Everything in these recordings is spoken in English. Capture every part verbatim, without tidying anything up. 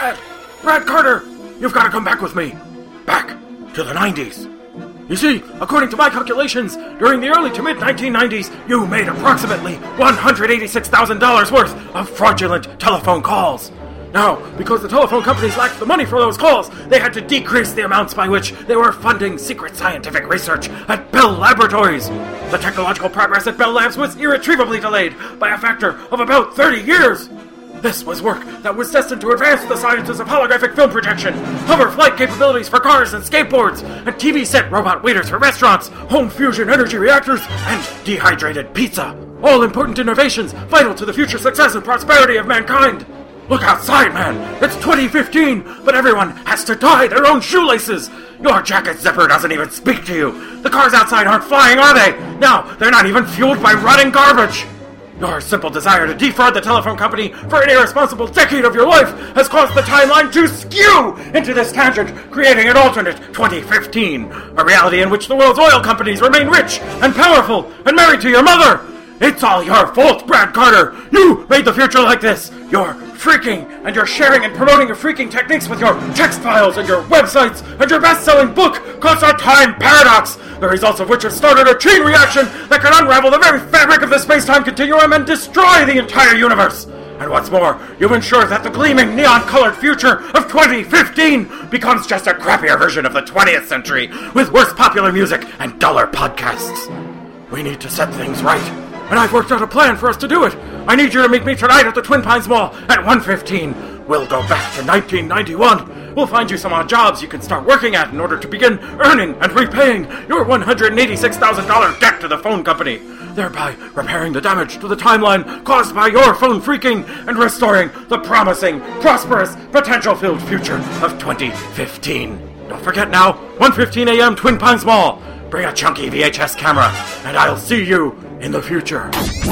Brad! Brad Carter! You've got to come back with me. Back to the nineties. You see, according to my calculations, during the early to mid nineteen nineties, you made approximately one hundred eighty-six thousand dollars worth of fraudulent telephone calls. Now, because the telephone companies lacked the money for those calls, they had to decrease the amounts by which they were funding secret scientific research at Bell Laboratories. The technological progress at Bell Labs was irretrievably delayed by a factor of about thirty years. This was work that was destined to advance the sciences of holographic film projection, hover flight capabilities for cars and skateboards, and T V set robot waiters for restaurants, home fusion energy reactors, and dehydrated pizza. All important innovations vital to the future success and prosperity of mankind. Look outside, man! It's twenty fifteen, but everyone has to tie their own shoelaces! Your jacket zipper doesn't even speak to you! The cars outside aren't flying, are they? Now, they're not even fueled by rotting garbage! Your simple desire to defraud the telephone company for an irresponsible decade of your life has caused the timeline to skew into this tangent, creating an alternate twenty fifteen, a reality in which the world's oil companies remain rich and powerful and married to your mother! It's all your fault, Brad Carter! You made the future like this! You're freaking, and you're sharing and promoting your freaking techniques with your text files and your websites and your best-selling book, Cause Our Time Paradox, the results of which have started a chain reaction that can unravel the very fabric of the space-time continuum and destroy the entire universe. And what's more, you've ensured that the gleaming neon-colored future of twenty fifteen becomes just a crappier version of the twentieth century with worse popular music and duller podcasts. We need to set things right. And I've worked out a plan for us to do it. I need you to meet me tonight at the Twin Pines Mall at one fifteen. We'll go back to nineteen ninety-one. We'll find you some odd jobs you can start working at in order to begin earning and repaying your one hundred eighty-six thousand dollars debt to the phone company, thereby repairing the damage to the timeline caused by your phone freaking and restoring the promising, prosperous, potential-filled future of twenty fifteen. Don't forget now, one fifteen a.m. Twin Pines Mall. Bring a chunky V H S camera, and I'll see you in the future.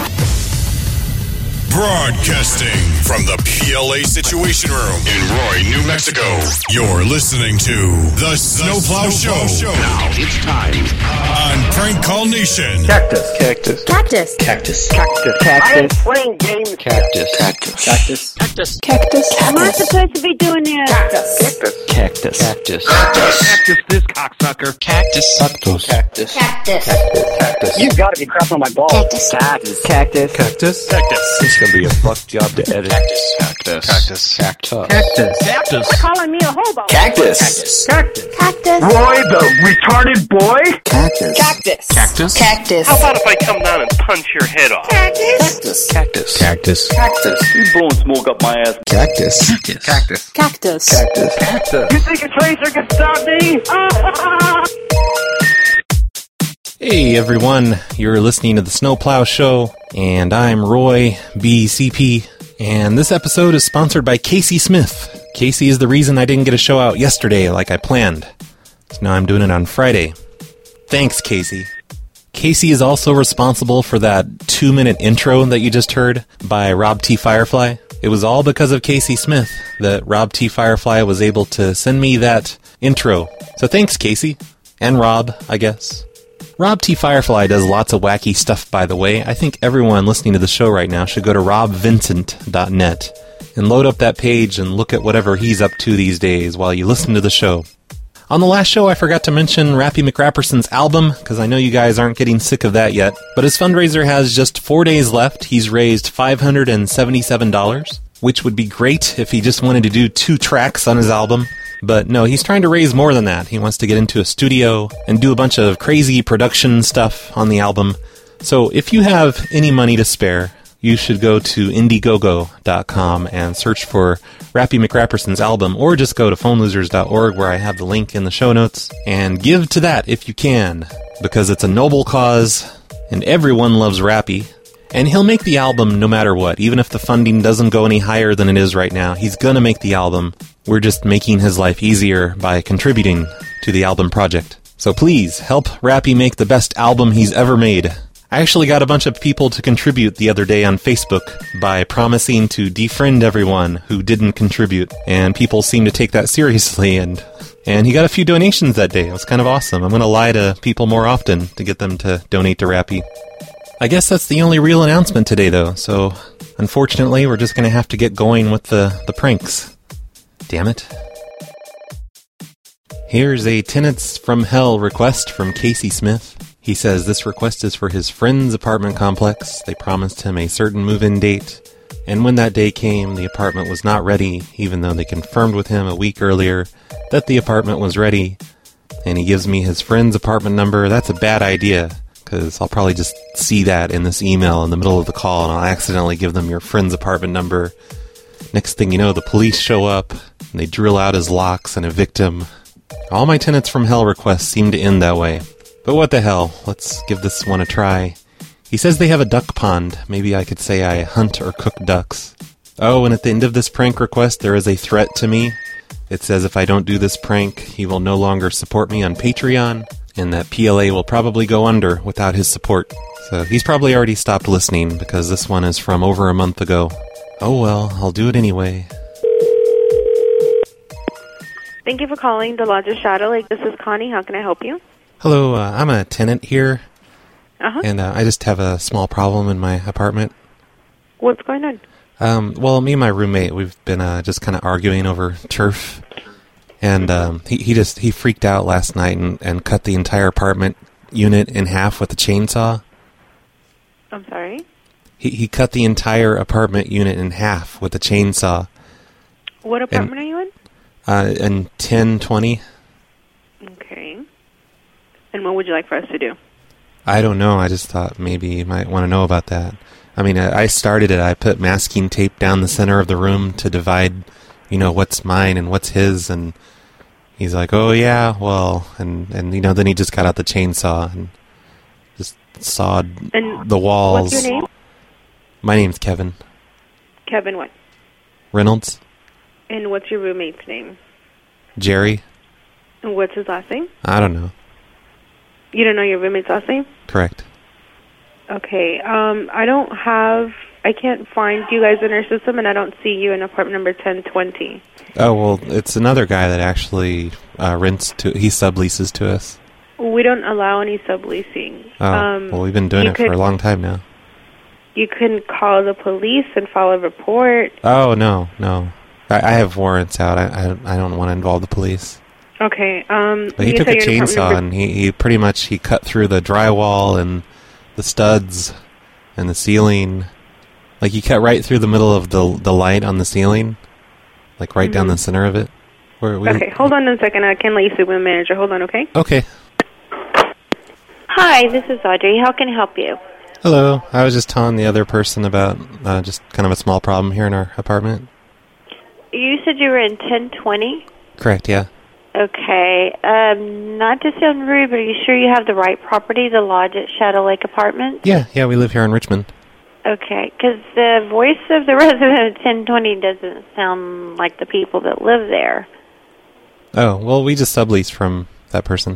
Broadcasting from the P L A Situation Room in Roy, New Mexico. You're listening to The Snowplow Show. Show. Now it's time on Prank Call Nation. Cactus. Cactus. Cactus. Cactus. Cactus. I am playing games. Cactus. Cactus. Cactus. Cactus. Cactus. Am I supposed to be doing this? Cactus. Cactus. Cactus. Cactus this cocksucker. Cactus. Cactus. Cactus. Cactus. Cactus. You gotta be crap on my balls. Cactus. Cactus. Cactus. Cactus. Cactus. It's gonna be a fuck job to edit. Cactus. Cactus. Cactus. Cactus. Cactus. Cactus. Calling me a hobo. Cactus. Cactus. Cactus. Roy, the retarded boy. Cactus. Cactus. Cactus. Cactus. How about if I come down and punch your head off? Cactus. Cactus. Cactus. Cactus. You blowing smoke up my ass. Cactus. Cactus. Cactus. Cactus. Cactus. You think a tracer can stop me? Hey everyone, you're listening to the Snowplow Show, and I'm Roy, B C P, and this episode is sponsored by Casey Smith. Casey is the reason I didn't get a show out yesterday like I planned, so now I'm doing it on Friday. Thanks, Casey. Casey is also responsible for that two-minute intro that you just heard by Rob T. Firefly. It was all because of Casey Smith that Rob T. Firefly was able to send me that intro. So thanks, Casey. And Rob, I guess. Rob T. Firefly does lots of wacky stuff, by the way. I think everyone listening to the show right now should go to rob vincent dot net and load up that page and look at whatever he's up to these days while you listen to the show. On the last show, I forgot to mention Rappy McRapperson's album, because I know you guys aren't getting sick of that yet, but his fundraiser has just four days left. He's raised five hundred seventy-seven dollars, which would be great if he just wanted to do two tracks on his album. But no, he's trying to raise more than that. He wants to get into a studio and do a bunch of crazy production stuff on the album. So if you have any money to spare, you should go to indiegogo dot com and search for Rappy McRapperson's album, or just go to phone losers dot org where I have the link in the show notes, and give to that if you can, because it's a noble cause, and everyone loves Rappy. And he'll make the album no matter what, even if the funding doesn't go any higher than it is right now. He's gonna make the album. We're just making his life easier by contributing to the album project. So please, help Rappy make the best album he's ever made. I actually got a bunch of people to contribute the other day on Facebook by promising to defriend everyone who didn't contribute, and people seem to take that seriously, and and he got a few donations that day. It was kind of awesome. I'm gonna lie to people more often to get them to donate to Rappy. I guess that's the only real announcement today, though, so unfortunately we're just going to have to get going with the, the pranks. Damn it. Here's a Tenants from Hell request from Casey Smith. He says this request is for his friend's apartment complex. They promised him a certain move-in date, and when that day came, the apartment was not ready, even though they confirmed with him a week earlier that the apartment was ready. And he gives me his friend's apartment number. That's a bad idea, because I'll probably just see that in this email in the middle of the call, and I'll accidentally give them your friend's apartment number. Next thing you know, the police show up, and they drill out his locks and evict him. All my Tenants from Hell requests seem to end that way. But what the hell, let's give this one a try. He says they have a duck pond. Maybe I could say I hunt or cook ducks. Oh, and at the end of this prank request, there is a threat to me. It says if I don't do this prank, he will no longer support me on Patreon, and that P L A will probably go under without his support. So he's probably already stopped listening, because this one is from over a month ago. Oh well, I'll do it anyway. Thank you for calling the Lodge of Shadow Lake. This is Connie. How can I help you? Hello, uh, I'm a tenant here, Uh-huh. and uh, I just have a small problem in my apartment. What's going on? Um, well, me and my roommate, we've been uh, just kind of arguing over turf, and um, he, he just he freaked out last night and, and cut the entire apartment unit in half with a chainsaw. I'm sorry? He he cut the entire apartment unit in half with a chainsaw. What apartment are you in? Uh, in ten twenty. Okay. And what would you like for us to do? I don't know. I just thought maybe you might want to know about that. I mean, I, I started it. I put masking tape down the center of the room to divide, you know, what's mine and what's his. And he's like, oh, yeah, well, and, and you know, then he just got out the chainsaw and just sawed And the walls. what's your name? My name's Kevin. Kevin what? Reynolds. And what's your roommate's name? Jerry. And what's his last name? I don't know. You don't know your roommate's last name? Correct. Okay. Um, I don't have... I can't find you guys in our system, and I don't see you in apartment number ten twenty. Oh, well, it's another guy that actually uh, rents to... He subleases to us. We don't allow any subleasing. Oh, um, well, we've been doing it could, for a long time now. You can call the police and file a report. Oh, no, no. I, I have warrants out. I, I, I don't want to involve the police. Okay. Um, But he you took a said you're in chainsaw apartment and he, he pretty much he cut through the drywall and the studs and the ceiling. Like he cut right through the middle of the the light on the ceiling, like right Mm-hmm. down the center of it. Where we, Okay, hold on a second. I can let you speak with the manager. Hold on, okay? Okay. Hi, this is Audrey. How can I help you? Hello. I was just telling the other person about uh, just kind of a small problem here in our apartment. You said you were in ten twenty? Correct, yeah. Okay. Um, not to sound rude, but are you sure you have the right property, the Lodge at Shadow Lake Apartments? Yeah, yeah, we live here in Richmond. Okay, because the voice of the resident of ten twenty doesn't sound like the people that live there. Oh, well, we just sublease from that person.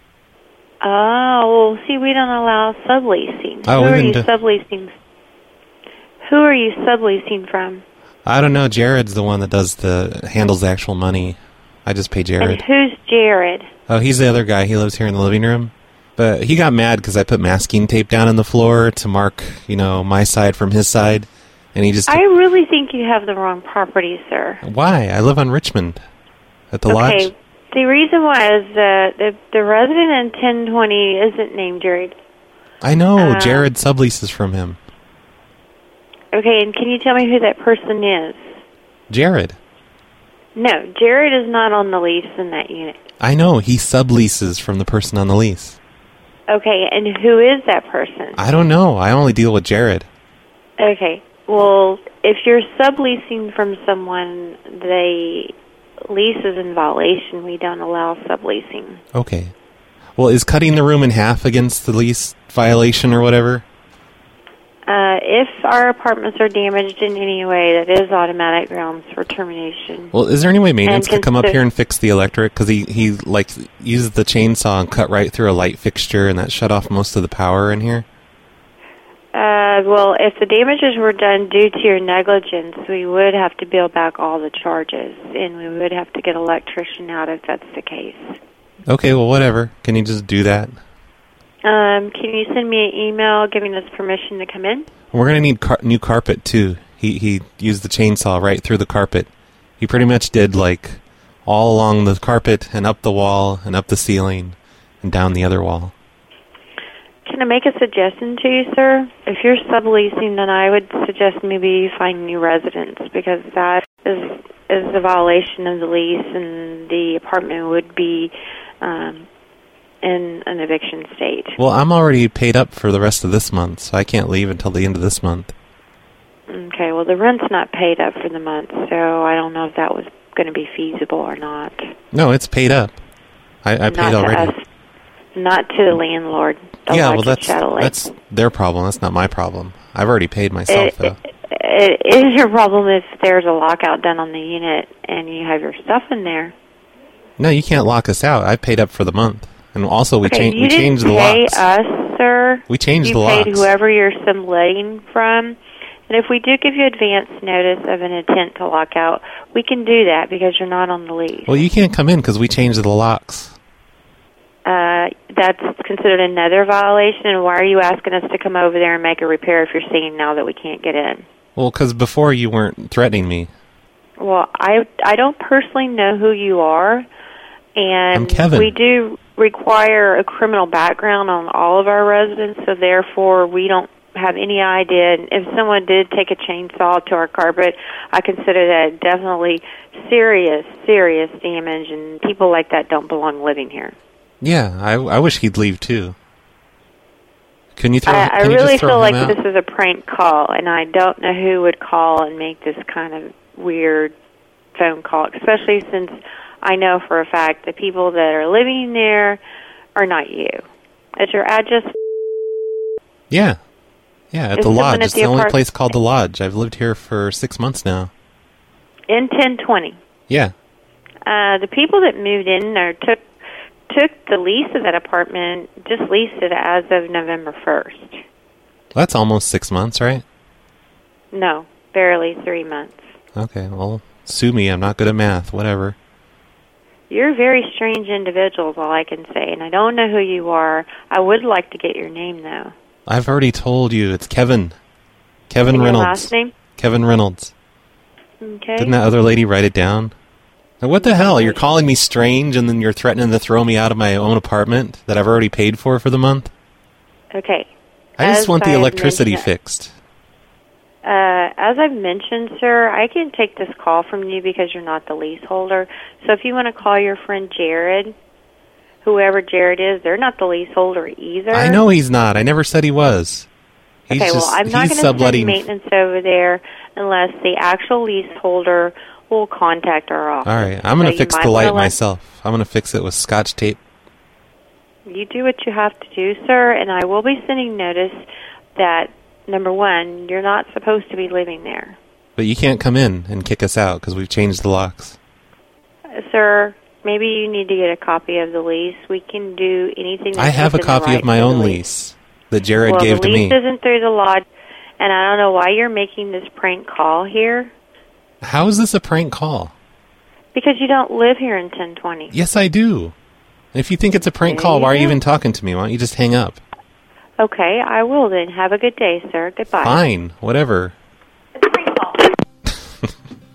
Oh, well, see, we don't allow subleasing. Oh, Who we are can you do- subleasing? Who are you subleasing from? I don't know. Jared's the one that does the handles the actual money. I just pay Jared. And who's Jared? Oh, he's the other guy. He lives here in the living room. But he got mad because I put masking tape down on the floor to mark, you know, my side from his side. And he just... I really think you have the wrong property, sir. Why? I live on Richmond. At the Okay. lodge. The reason why is that the, the resident in ten twenty isn't named Jared. I know. Uh, Jared subleases from him. Okay, and can you tell me who that person is? Jared. No, Jared is not on the lease in that unit. I know. He subleases from the person on the lease. Okay, and who is that person? I don't know. I only deal with Jared. Okay, well, if you're subleasing from someone, the lease is in violation. We don't allow subleasing. Okay. Well, is cutting the room in half against the lease violation or whatever? Uh, if our apartments are damaged in any way, that is automatic grounds for termination. Well, is there any way maintenance And could come up consi- here and fix the electric? Because he, he, like, used the chainsaw and cut right through a light fixture, and that shut off most of the power in here. Uh, well, if the damages were done due to your negligence, we would have to bill back all the charges, and we would have to get an electrician out if that's the case. Okay, well, whatever. Can you just do that? Um, can you send me an email giving us permission to come in? We're going to need car- new carpet, too. He he used the chainsaw right through the carpet. He pretty much did, like, all along the carpet and up the wall and up the ceiling and down the other wall. Can I make a suggestion to you, sir? If you're subleasing, then I would suggest maybe you find new residents, because that is is a violation of the lease, and the apartment would be um, in an eviction state. Well, I'm already paid up for the rest of this month, so I can't leave until the end of this month. Okay, well, the rent's not paid up for the month, so I don't know if that was going to be feasible or not. No, it's paid up. I, I paid not already. To us, not to the landlord. The yeah, well, that's Chalet. that's their problem. That's not my problem. I've already paid myself, it, though. It, it is your problem if there's a lockout done on the unit and you have your stuff in there. No, you can't lock us out. I paid up for the month. And also, we, okay, cha- we changed the You locks. didn't pay us, sir. We changed you the locks. You paid whoever you're subletting from. And if we do give you advance notice of an intent to lock out, we can do that because you're not on the lease. Well, you can't come in because we changed the locks. Uh, that's considered another violation, and why are you asking us to come over there and make a repair if you're seeing now that we can't get in? Well, because before you weren't threatening me. Well, I, I don't personally know who you are, and I'm Kevin. We do require a criminal background on all of our residents, so therefore we don't have any idea. And if someone did take a chainsaw to our carpet, I consider that definitely serious, serious damage, and people like that don't belong living here. Yeah, I, I wish he'd leave too. Can you throw? I, can I you really just throw feel him like out? this is a prank call, and I don't know who would call and make this kind of weird phone call, especially since I know for a fact the people that are living there are not you. Is your address? Yeah. Yeah, at Is the someone lodge. at It's the the only apart- place called the lodge. I've lived here for six months now. In ten twenty. Yeah. Uh, the people that moved in or took took the lease of that apartment just leased it as of November first. That's almost six months, right? No, barely three months. Okay, well, sue me. I'm not good at math. Whatever. You're a very strange individual, is all I can say, and I don't know who you are. I would like to get your name, though. I've already told you. It's Kevin. Kevin And your Reynolds. last name? Kevin Reynolds. Okay. Didn't that other lady write it down? Now, what the hell? You're calling me strange and then you're threatening to throw me out of my own apartment that I've already paid for for the month? Okay. I just As want the I had electricity mentioned- fixed. Uh, as I've mentioned, sir, I can take this call from you because you're not the leaseholder. So if you want to call your friend Jared, whoever Jared is, they're not the leaseholder either. I know he's not. I never said he was. He's okay, just, well, I'm not he's going to send subletting. maintenance over there unless the actual leaseholder will contact our office. All right, I'm going to So you fix might the light wanna let- myself. I'm going to fix it with Scotch tape. You do what you have to do, sir, and I will be sending notice that, number one, you're not supposed to be living there. But you can't come in and kick us out because we've changed the locks. Uh, sir, maybe you need to get a copy of the lease. We can do anything that's I have a within the copy of rights my the own lease. lease that Jared well, gave the to lease me. isn't through the lodge, and I don't know why you're making this prank call here. How is this a prank call? Because you don't live here in ten twenty. Yes, I do. If you think it's a prank There call, you why are you go. even talking to me? Why don't you just hang up? Okay, I will then. Have a good day, sir. Goodbye. Fine, whatever. It's a prank call.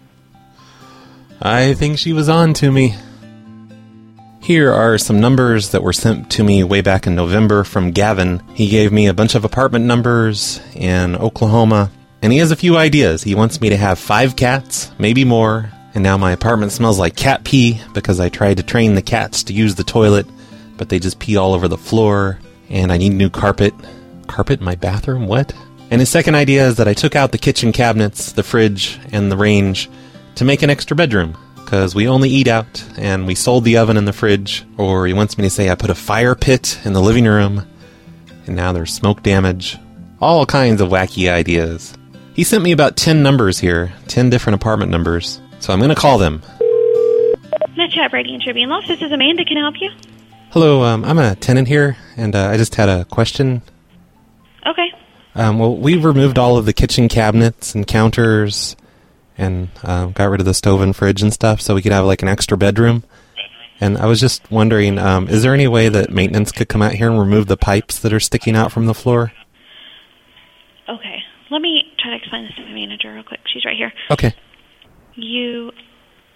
I think she was on to me. Here are some numbers that were sent to me way back in November from Gavin. He gave me a bunch of apartment numbers in Oklahoma, and he has a few ideas. He wants me to have five cats, maybe more, and now my apartment smells like cat pee because I tried to train the cats to use the toilet, but they just pee all over the floor, and I need new carpet. Carpet in my bathroom? What? And his second idea is that I took out the kitchen cabinets, the fridge, and the range to make an extra bedroom, because we only eat out, and we sold the oven and the fridge. Or he wants me to say I put a fire pit in the living room, and now there's smoke damage. All kinds of wacky ideas. He sent me about ten numbers here, ten different apartment numbers, so I'm going to call them. Metchat Brady and Tribune Loft. This is Amanda. Can I help you? Hello, um, I'm a tenant here, and uh, I just had a question. Okay. Um, well, we removed all of the kitchen cabinets and counters and uh, got rid of the stove and fridge and stuff so we could have like an extra bedroom. And I was just wondering, um, is there any way that maintenance could come out here and remove the pipes that are sticking out from the floor? Okay. Let me try to explain this to my manager real quick. She's right here. Okay. You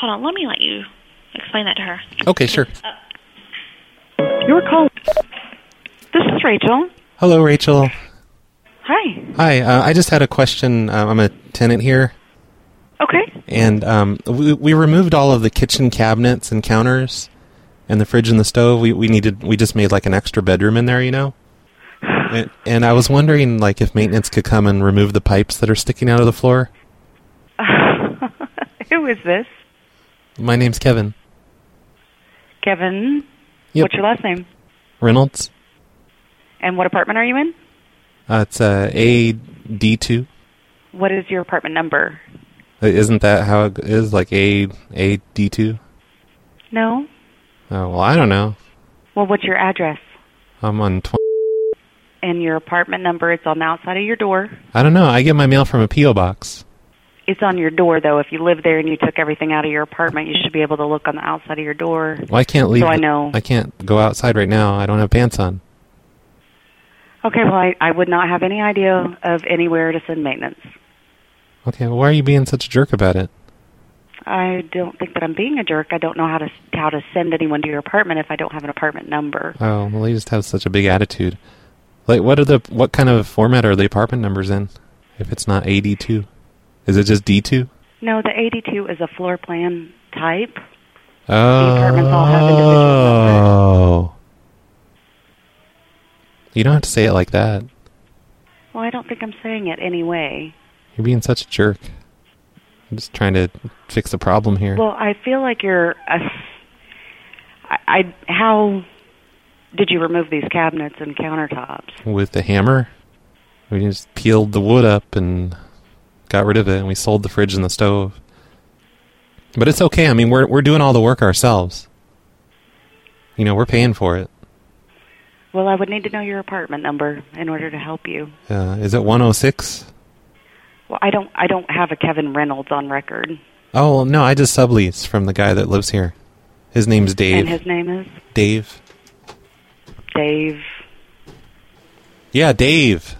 hold on. Let me let you explain that to her. Okay, sure. Your call. This is Rachel. Hello, Rachel. Hi. Hi, uh, I just had a question. Um, I'm a tenant here. Okay. And um, we, we removed all of the kitchen cabinets and counters and the fridge and the stove. We we needed we just made like an extra bedroom in there, you know. And, and I was wondering, like, if maintenance could come and remove the pipes that are sticking out of the floor. Who is this? My name's Kevin. Kevin. Yep. What's your last name? Reynolds. And what apartment are you in? Uh, it's uh, A D two. What is your apartment number? Isn't that how it is? Like A A D two? No. Oh, well, I don't know. Well, what's your address? I'm on twenty. And your apartment number, it's on the outside of your door. I don't know. I get my mail from a P O box. It's on your door, though. If you live there and you took everything out of your apartment, you should be able to look on the outside of your door. Well, I can't leave. So I know. I can't go outside right now. I don't have pants on. Okay, well, I, I would not have any idea of anywhere to send maintenance. Okay, well, why are you being such a jerk about it? I don't think that I'm being a jerk. I don't know how to how to send anyone to your apartment if I don't have an apartment number. Oh, well, you just have such a big attitude. Like, what are the what kind of format are the apartment numbers in? If it's not A D two, is it just D two? No, the eighty-two is a floor plan type. Oh. The apartments all have individual numbers. You don't have to say it like that. Well, I don't think I'm saying it anyway. You're being such a jerk. I'm just trying to fix the problem here. Well, I feel like you're. A, I, I how did you remove these cabinets and countertops? With the hammer. We just peeled the wood up and got rid of it, and we sold the fridge and the stove. But it's okay. I mean, we're we're doing all the work ourselves. You know, we're paying for it. Well, I would need to know your apartment number in order to help you. Uh, is it one oh six? Well, I don't I don't have a Kevin Reynolds on record. Oh, well, no, I just sublease from the guy that lives here. His name's Dave. And his name is? Dave. Dave. Yeah, Dave.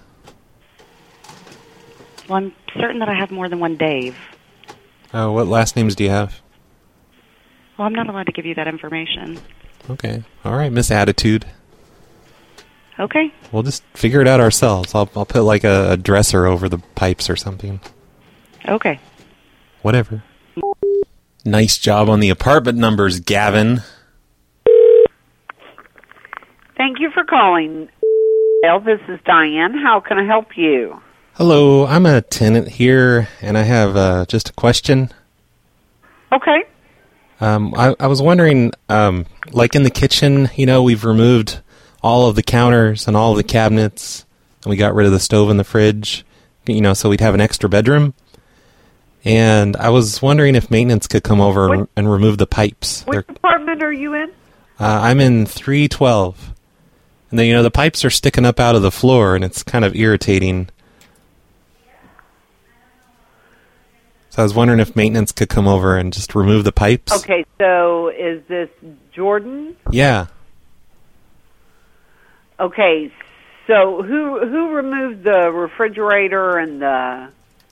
Well, I'm certain that I have more than one Dave. Oh, what last names do you have? Well, I'm not allowed to give you that information. Okay. All right, Miss Attitude. Okay. We'll just figure it out ourselves. I'll I'll put like a, a dresser over the pipes or something. Okay. Whatever. Nice job on the apartment numbers, Gavin. Thank you for calling. This is Diane. How can I help you? Hello, I'm a tenant here, and I have uh, just a question. Okay. Um, I, I was wondering, um, like in the kitchen, you know, we've removed all of the counters and all of the cabinets, and we got rid of the stove and the fridge, you know, so we'd have an extra bedroom. And I was wondering if maintenance could come over what, and, and remove the pipes. Which They're, apartment are you in? uh, I'm in three twelve. And then, you know, the pipes are sticking up out of the floor, and it's kind of irritating. So I was wondering if maintenance could come over and just remove the pipes. Okay, so is this Jordan? Yeah. Okay, so who who removed the refrigerator and the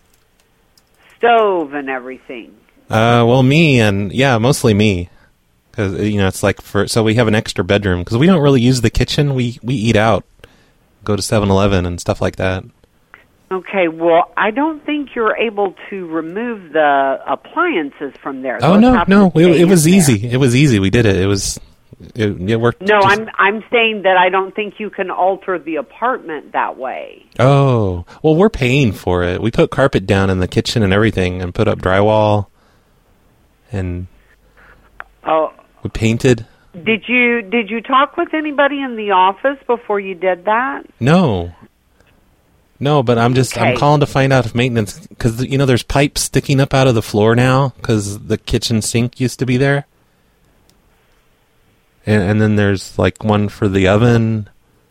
stove and everything? Uh, well, me and yeah, mostly me, because you know it's like for so we have an extra bedroom because we don't really use the kitchen. We we eat out, go to seven eleven and stuff like that. Okay, well, I don't think you're able to remove the appliances from there. Oh Those no, have no, to it, stay it was in easy. there. It was easy. We did it. It was it, it worked. No, just- I'm I'm saying that I don't think you can alter the apartment that way. Oh, well, we're paying for it. We put carpet down in the kitchen and everything, and put up drywall, and Oh, we painted. did you did you talk with anybody in the office before you did that? No. No, but I'm just, Okay. I'm calling to find out if maintenance, because, you know, there's pipes sticking up out of the floor now, because the kitchen sink used to be there. And, and then there's, like, one for the oven.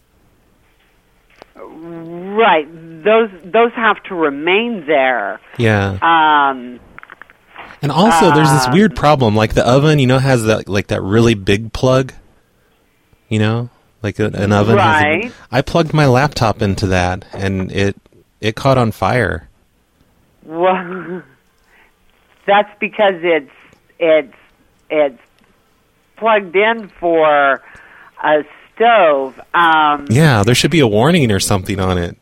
Right. Those those have to remain there. Yeah. Um, And also, there's this um, weird problem, like the oven, you know, has that, like, that really big plug, you know? Like a, an oven. has a- Right. I plugged my laptop into that, and it it caught on fire. well, that's because it's it's it's plugged in for a stove. Um, Yeah, there should be a warning or something on it.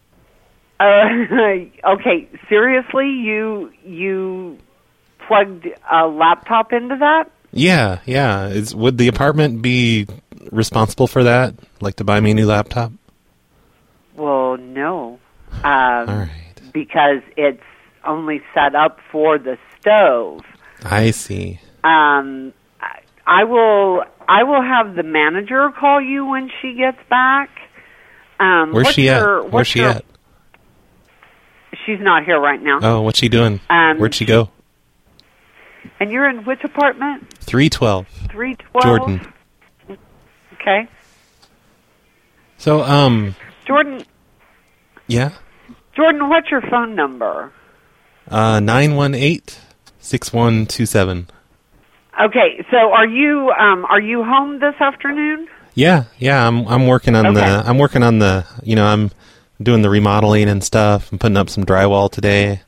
Uh, okay, seriously, you you plugged a laptop into that? Yeah, yeah. Is, would the apartment be responsible for that? Like to buy me a new laptop? Well, no. Um, All right. Because it's only set up for the stove. I see. Um, I, I will. I will have the manager call you when she gets back. Um, Where's what's she your, at? what's Where's she your, at? She's not here right now. Oh, what's she doing? Um, Where'd she go? And you're in which apartment? three twelve. three twelve? Jordan. Okay. So, um, Jordan, yeah? Jordan, what's your phone number? Uh, nine one eight, six one two seven. Okay, so are you um are you home this afternoon? Yeah, yeah, I'm I'm working on Okay. the I'm working on the you know, I'm doing the remodeling and stuff. I'm putting up some drywall today.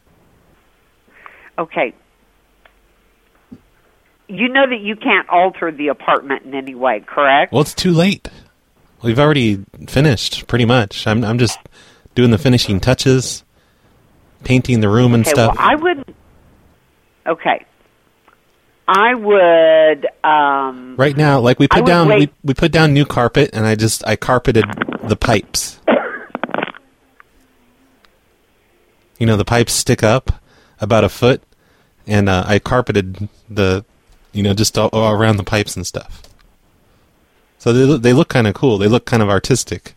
Okay. You know that you can't alter the apartment in any way, correct? Well, it's too late. We've already finished pretty much. I'm I'm just doing the finishing touches, painting the room and Okay, stuff. well, I would Okay. I would um Right now, like we I put would down we, wait- we put down new carpet and I just I carpeted the pipes. You know, the pipes stick up about a foot and uh, I carpeted the you know, just all, all around the pipes and stuff. So they look- they look kind of cool. They look kind of artistic.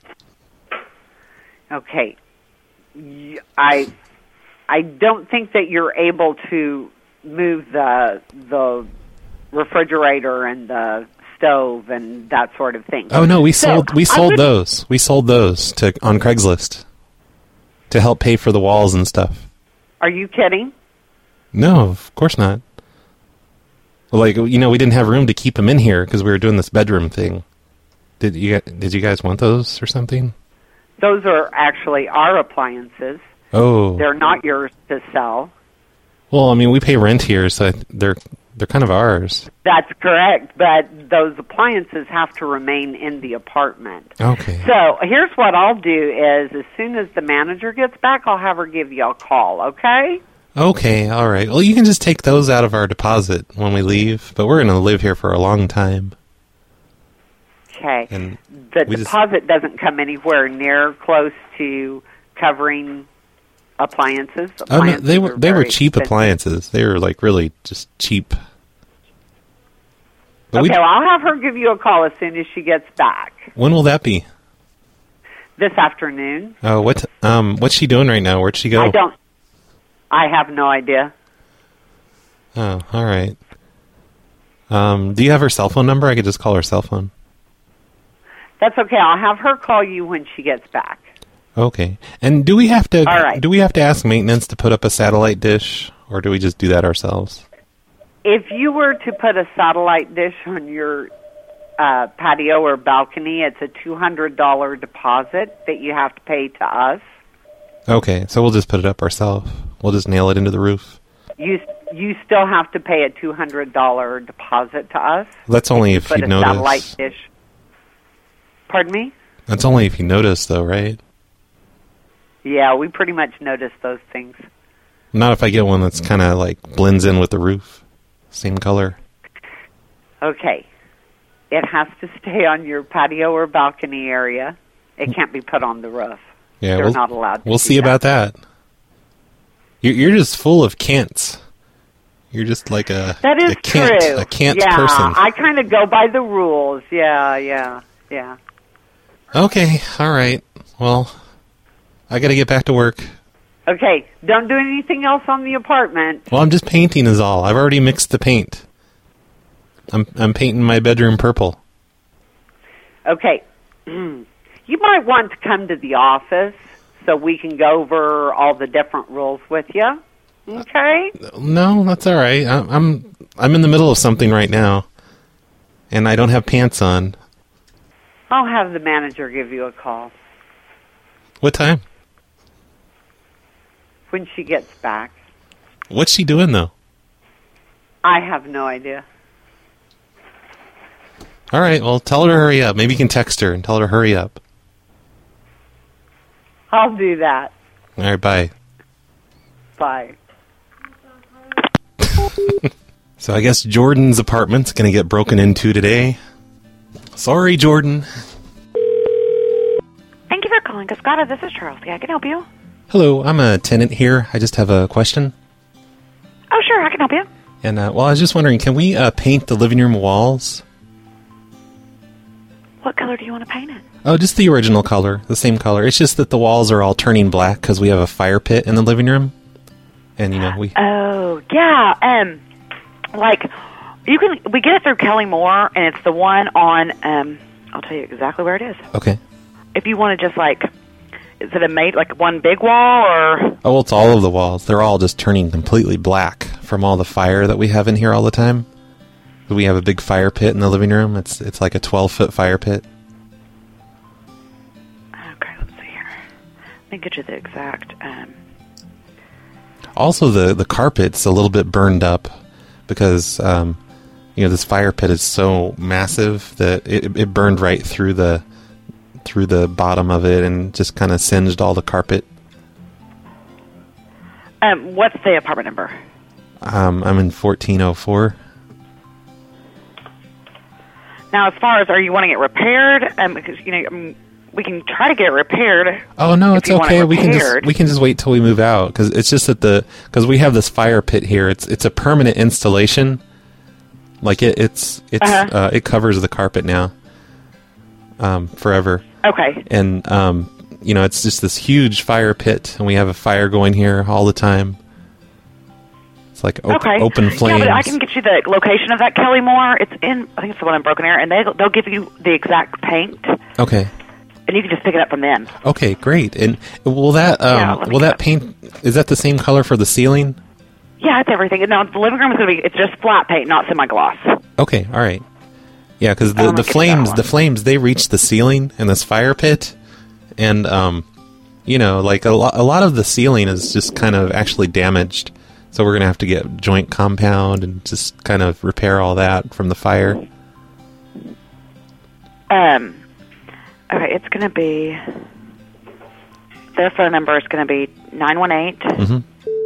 Okay. Y- I I don't think that you're able to move the the refrigerator and the stove and that sort of thing. Oh no, we So, sold we I sold would- those. We sold those to on Craigslist to help pay for the walls and stuff. Are you kidding? No, of course not. Well, like you know, we didn't have room to keep them in here because we were doing this bedroom thing. Did you gu- did you guys want those or something? Those are actually our appliances. Oh, They're not yours to sell. well, I mean, we pay rent here, so I th- they're they're kind of ours. That's correct, but those appliances have to remain in the apartment. Okay. So here's what I'll do is as soon as the manager gets back, I'll have her give you a call, okay? Okay, all right. Well, you can just take those out of our deposit when we leave, but we're going to live here for a long time. Okay. And The we just- deposit doesn't come anywhere near close to covering appliances. Oh no, Appliances they were are they were very cheap expensive. appliances. They were like really just cheap. But Okay, we, well, I'll have her give you a call as soon as she gets back when will that be? this afternoon. Oh, what um what's she doing right now? Where'd she go? I don't. I have no idea. Oh, all right. Um, do you have her cell phone number? I could just call her cell phone. That's okay. I'll have her call you when she gets back. Okay. And do we have to All right. do we have to ask maintenance to put up a satellite dish, or do we just do that ourselves? If you were to put a satellite dish on your uh, patio or balcony, it's a two hundred dollars deposit that you have to pay to us. Okay, so we'll just put it up ourselves. We'll just nail it into the roof. You you still have to pay a two hundred dollars deposit to us. That's only if Put you a notice. satellite dish. Pardon me? That's only if you notice, though, right? Yeah, we pretty much notice those things. Not if I get one that's kind of like blends in with the roof, same color. Okay. It has to stay on your patio or balcony area. It can't be put on the roof. Yeah, They're we'll, not allowed to We'll do see that. about that. You're, you're just full of can'ts. You're just like a That is a can't, true. a can't yeah, person. I kind of go by the rules. Yeah, yeah, yeah. Okay, all right. Well, I got to get back to work. Okay, don't do anything else on the apartment. Well, I'm just painting is all. I've already mixed the paint. I'm I'm painting my bedroom purple. Okay. You might want to come to the office so we can go over all the different rules with you. Okay? No, that's all right. I, I'm I'm in the middle of something right now, and I don't have pants on. I'll have the manager give you a call What time? when she gets back. What's she doing though? I have no idea. All right, well, tell her to hurry up. Maybe you can text her and tell her to hurry up. I'll do that. All right, bye. Bye. So I guess Jordan's apartment's going to get broken into today. Sorry, Jordan. Thank you for calling Cascada. This is Charles. Yeah, I can help you. Hello, I'm a tenant here. I just have a question. Oh, sure, I can help you. And, uh, well, I was just wondering, can we uh, paint the living room walls? What color do you want to paint it? Oh, just the original color, the same color. It's just that the walls are all turning black because we have a fire pit in the living room. And, you know, we... Oh, yeah, um... Like, you can, we get it through Kelly Moore, and it's the one on, um, I'll tell you exactly where it is. Okay. If you want to just, like, is it a made, like, one big wall, or? Oh, well, it's all of the walls. They're all just turning completely black from all the fire that we have in here all the time. We have a big fire pit in the living room. It's it's like a twelve-foot fire pit. Okay, let's see here. Let me get you the exact, um... Also, the, the carpet's a little bit burned up. Because, um, you know, this fire pit is so massive that it, it burned right through the through the bottom of it and just kind of singed all the carpet. Um, what's the apartment number? Um, I'm in fourteen oh four. Now, as far as, are you wanting it repaired? Um, because, you know, um, we can try to get it repaired. Oh no, it's okay. It we can just we can just wait till we move out because it's just that the because we have this fire pit here. It's it's a permanent installation. Like it it's it's uh-huh. uh, it covers the carpet now, um, forever. Okay. And um, you know, it's just this huge fire pit, and we have a fire going here all the time. It's like op- okay. open flames. Yeah, but I can get you the location of that Kelly Moore. It's in, I think it's the one in Broken Arrow, and they they'll give you the exact paint. Okay. And you can just pick it up from them. Okay, great. And will that um, Yeah, will that paint? Is that the same color for the ceiling? Yeah, it's everything. No, the living room is going to be, it's just flat paint, not semi-gloss. Okay, all right. Yeah, because the, I'm the gonna get flames, that the one. flames, they reach the ceiling in this fire pit, and um, you know, like a, lo- a lot of the ceiling is just kind of actually damaged. So we're gonna have to get joint compound and just kind of repair all that from the fire. Um. Okay, it's going to be, their phone number is going to be nine one eight. Mm-hmm.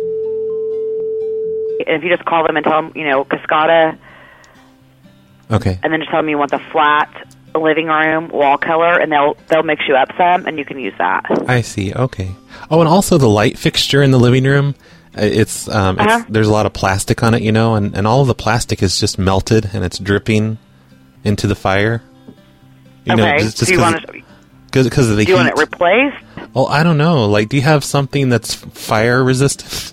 And if you just call them and tell them, you know, Cascada, Okay. and then just tell them you want the flat living room wall color, and they'll they'll mix you up some, and you can use that. I see. Okay. Oh, and also the light fixture in the living room. uh, It's, um, Uh-huh. it's there's a lot of plastic on it, you know, and, and all of the plastic is just melted and it's dripping into the fire. You okay, know, just, just do you cause, want to, cause, cause of the do you heat. want it replaced? Well, I don't know. Like, do you have something that's fire resistant?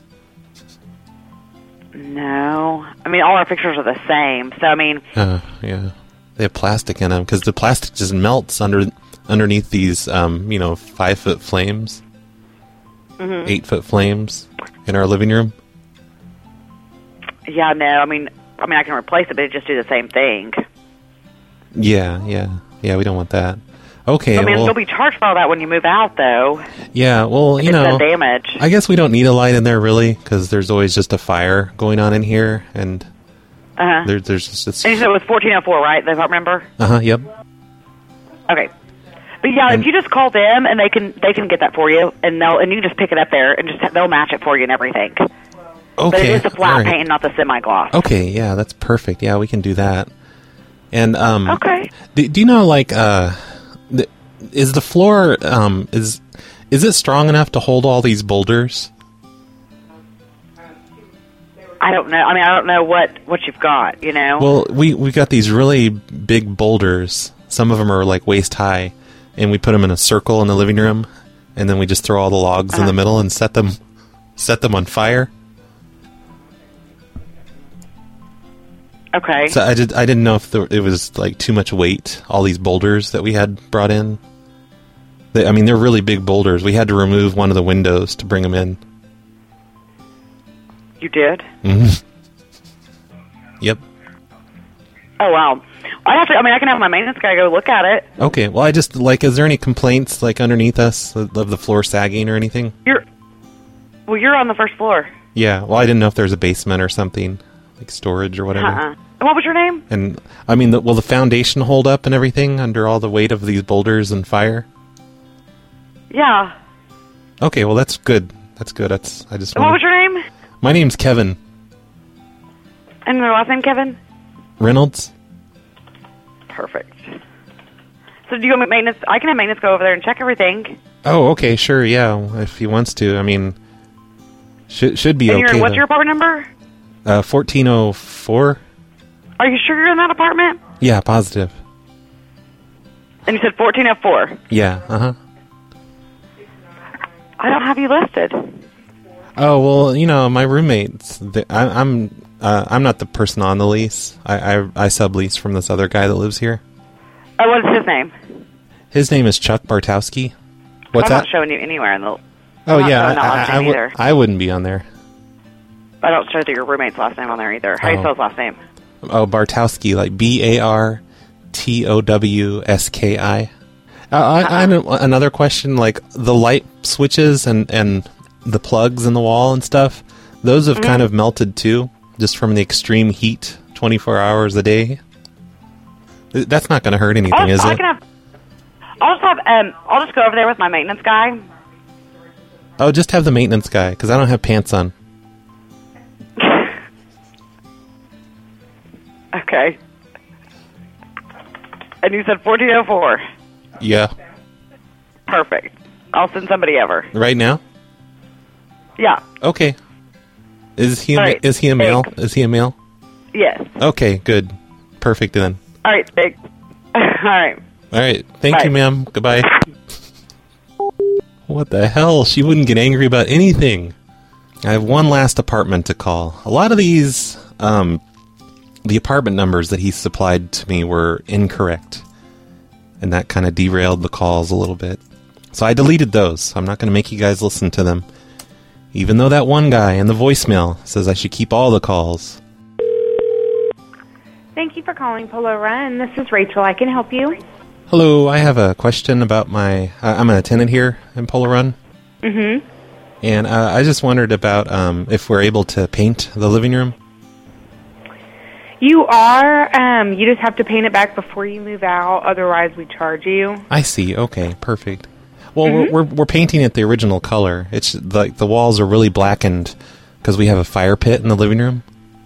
No. I mean, all our fixtures are the same, so I mean... Uh, yeah. They have plastic in them because the plastic just melts under underneath these, um, you know, five foot flames, Mhm. eight foot flames in our living room. Yeah, no, I mean, I mean, I can replace it, but it just do the same thing. Yeah, yeah, yeah. We don't want that. Okay, I mean, well, you'll be charged for all that when you move out, though. yeah. Well, you It's know, the damage. I guess we don't need a light in there really because there's always just a fire going on in here, and Uh-huh. there, there's just this. And you said it was fourteen oh four, right? The apartment number? Uh huh. Yep. Okay. But yeah, And- if you just call them and they can they can get that for you, and they'll and you can just pick it up there and just they'll match it for you and everything. Okay. But it is the flat all right. paint, not the semi-gloss. Okay, yeah, that's perfect. Yeah, we can do that. And um, Okay. Do, do you know, like, uh, the, is the floor um is is it strong enough to hold all these boulders? I don't know. I mean, I don't know what what you've got. You know. Well, we we got these really big boulders. Some of them are like waist high, and we put them in a circle in the living room, and then we just throw all the logs in Uh-huh. the middle and set them set them on fire. Okay. So I did. I didn't know if there, it was like too much weight. All these boulders that we had brought in. They, I mean, they're really big boulders. We had to remove one of the windows to bring them in. You did? hmm Yep. Oh wow. I have to. I mean, I can have my maintenance guy go look at it. Okay. Well, I just like. Is there any complaints like underneath us of the floor sagging or anything? You're. Well, you're on the first floor. Yeah. Well, I didn't know if there's a basement or something. like storage or whatever. Uh-uh. And what was your name? And I mean, the, will the foundation hold up and everything under all the weight of these boulders and fire? Yeah. Okay, well that's good. That's good. That's I just. And what was your name? My name's Kevin And your last name, Kevin? Reynolds. Perfect. So do you want maintenance? I can have maintenance go over there and check everything. Oh, okay, sure, yeah. If he wants to, I mean, should should be and okay. You're, what's though. your apartment number? Uh, fourteen oh four. Are you sure you're in that apartment? Yeah, positive. And you said fourteen oh four. Yeah, uh huh. I don't have you listed. Oh well, you know my roommates. They, I, I'm uh, I'm not the person on the lease. I, I I sublease from this other guy that lives here. Oh, what's his name? His name is Chuck Bartowski. What's I'm that? not showing you anywhere in the. Oh I'm not yeah, showing that I, last I, name I, w- either. I wouldn't be on there. I don't show that your roommate's last name on there either. How do you Oh. spell his last name? Oh, Bartowski, like B A R T O W S K I. Uh, I, I know another question, like the light switches and, and the plugs in the wall and stuff, those have Mm-hmm. kind of melted too, just from the extreme heat, twenty-four hours a day. Th- That's not going to hurt anything, I'll, is I it? can have. I'll just have. Um. I'll just go over there with my maintenance guy. Oh, just have the maintenance guy, because I don't have pants on. Okay. And you said fourteen oh four. Yeah. Perfect. I'll send somebody over. Right now? Yeah. Okay. Is he a, All ma- right, is he a male? thanks. Is he a male? Yes. Okay, good. Perfect then. All right. Big. All right. All right. Thank Bye. you, ma'am. Goodbye. What the hell? She wouldn't get angry about anything. I have one last apartment to call. A lot of these, um, the apartment numbers that he supplied to me were incorrect. And that kind of derailed the calls a little bit. So I deleted those. I'm not going to make you guys listen to them. Even though that one guy in the voicemail says I should keep all the calls. Thank you for calling Polo Run. This is Rachel. I can help you. Hello, I have a question about my... Uh, I'm a tenant here in Polo Run. Mm-hmm. And uh, I just wondered about um, if we're able to paint the living room. You are. Um, you just have to paint it back before you move out. Otherwise, we charge you. I see. Okay, perfect. Well, Mhm. we're, we're we're painting it the original color. It's like the walls are really blackened because we have a fire pit in the living room.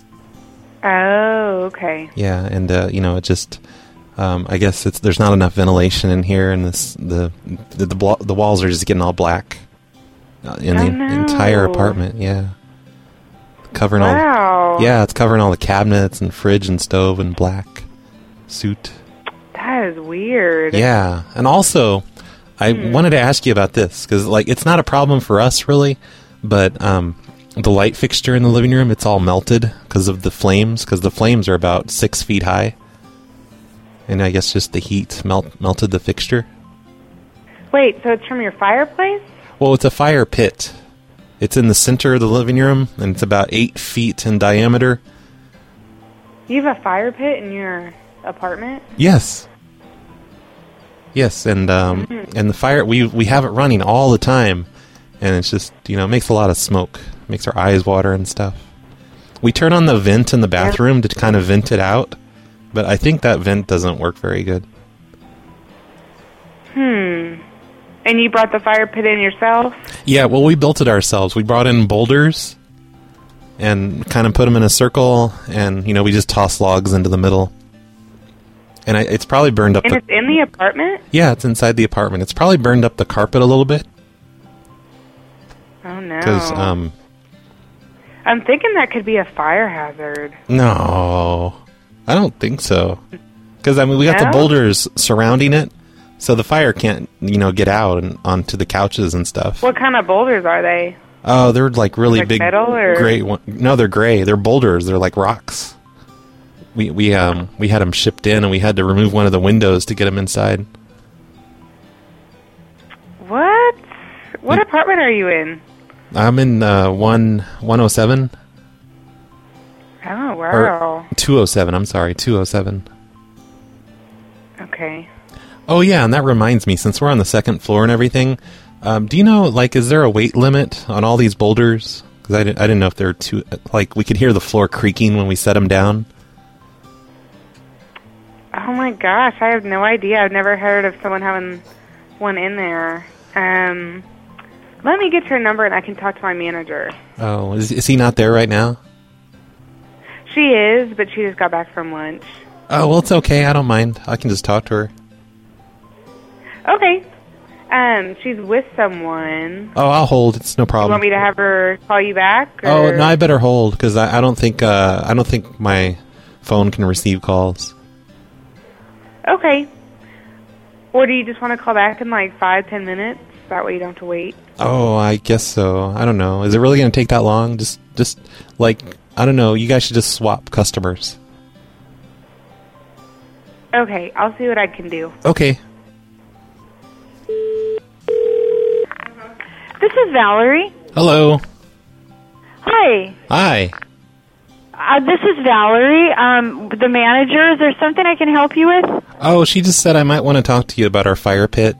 Oh, okay. Yeah, and uh, you know, it just um, I guess it's there's not enough ventilation in here, and this the the the, blo- the walls are just getting all black uh, in Oh, the no. entire apartment. Yeah, covering Wow. all. Yeah, it's covering all the cabinets and fridge and stove in black suit. That is weird. Yeah, and also, I Hmm. wanted to ask you about this because, like, it's not a problem for us really, but um, the light fixture in the living room, it's all melted because of the flames. Because the flames are about six feet high, and I guess just the heat melt melted the fixture. Wait, so it's from your fireplace? Well, it's a fire pit. It's in the center of the living room, and it's about eight feet in diameter. You have a fire pit in your apartment? Yes. Yes, and um, and the fire we we have it running all the time, and it's just you know it makes a lot of smoke, makes our eyes water and stuff. We turn on the vent in the bathroom to kind of vent it out, but I think that vent doesn't work very good. Hmm. And you brought the fire pit in yourself? Yeah, well, we built it ourselves. We brought in boulders and kind of put them in a circle, and you know we just toss logs into the middle. And I, it's probably burned up And the... it's in the apartment? Yeah, it's inside the apartment. It's probably burned up the carpet a little bit. Oh, no. Because, um... I'm thinking that could be a fire hazard. No. I don't think so. Because, I mean, we got the No? boulders surrounding it, so the fire can't, you know, get out and onto the couches and stuff. What kind of boulders are they? Oh, they're like really Like big metal, or- gray one. No, they're gray. They're boulders. They're like rocks. We we um we had them shipped in, and we had to remove one of the windows to get them inside. What? What You- apartment are you in? I'm in uh, one one oh seven Oh, wow. or two oh seven. I'm sorry, two oh seven. Okay. Oh yeah, and that reminds me, since we're on the second floor and everything, um, do you know, like, is there a weight limit on all these boulders? Because I didn't, I didn't know if they were too... Like, we could hear the floor creaking when we set them down. Oh my gosh, I have no idea. I've never heard of someone having one in there. Um, let me get your number and I can talk to my manager. Oh, is, is he not there right now? She is, but she just got back from lunch. Oh, well, it's okay. I don't mind. I can just talk to her. Okay. Um, she's with someone. Oh, I'll hold. It's no problem. You want me to have her call you back? Or? Oh, no, I better hold because I, I don't think uh, I don't think my phone can receive calls. Okay. Or do you just want to call back in like five, ten minutes? That way you don't have to wait. Oh, I guess so. I don't know. Is it really going to take that long? Just, just like I don't know. You guys should just swap customers. Okay, I'll see what I can do. Okay. This is Valerie. Hello. Hi. Hi. Uh, this is Valerie, um, the manager. Is there something I can help you with? Oh, she just said I might want to talk to you about our fire pit.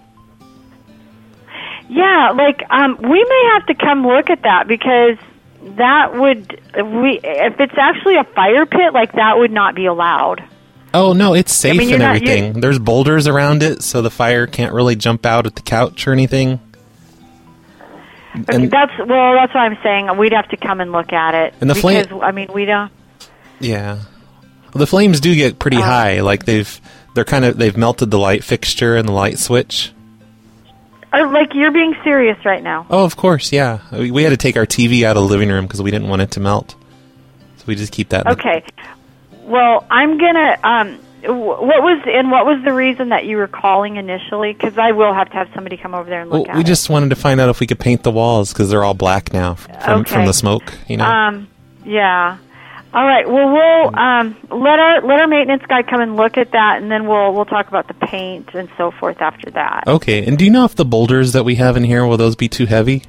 Yeah, like um, we may have to come look at that because that would we if it's actually a fire pit, like that would not be allowed. Oh no, it's safe I mean, and not, everything. There's boulders around it, so the fire can't really jump out at the couch or anything. Okay, And- that's well, that's what I'm saying. We'd have to come and look at it. And the because flame- I mean, we don't. Yeah, well, the flames do get pretty Uh, high. Like they've they're kind of they've melted the light fixture and the light switch. Uh, like you're being serious right now. Oh, of course, yeah. We, we had to take our T V out of the living room because we didn't want it to melt. So we just keep that. in the- Okay. Well, I'm gonna. Um, wh- what was and what was the reason that you were calling initially? Because I will have to have somebody come over there and look Well, at we it. just wanted to find out if we could paint the walls because they're all black now from from, Okay. from the smoke. You know. Um. Yeah. All right. Well, we'll um let our let our maintenance guy come and look at that, and then we'll we'll talk about the paint and so forth after that. Okay. And do you know if the boulders that we have in here will those be too heavy?